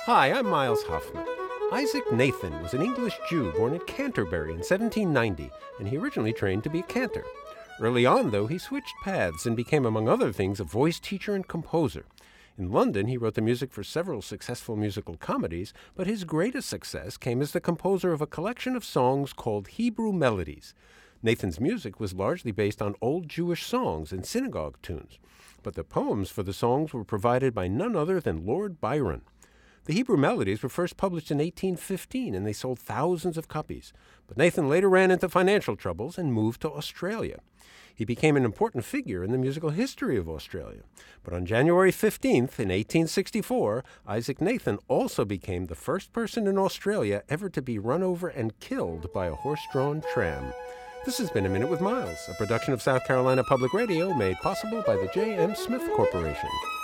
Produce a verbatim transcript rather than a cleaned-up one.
Hi, I'm Miles Hoffman. Isaac Nathan was an English Jew born at Canterbury in seventeen ninety, and he originally trained to be a cantor. Early on, though, he switched paths and became, among other things, a voice teacher and composer. In London, he wrote the music for several successful musical comedies, but his greatest success came as the composer of a collection of songs called Hebrew Melodies. Nathan's music was largely based on old Jewish songs and synagogue tunes, but the poems for the songs were provided by none other than Lord Byron. The Hebrew Melodies were first published in eighteen fifteen, and they sold thousands of copies. But Nathan later ran into financial troubles and moved to Australia. He became an important figure in the musical history of Australia. But on January fifteenth, in eighteen sixty-four, Isaac Nathan also became the first person in Australia ever to be run over and killed by a horse-drawn tram. This has been A Minute with Miles, a production of South Carolina Public Radio made possible by the J M. Smith Corporation.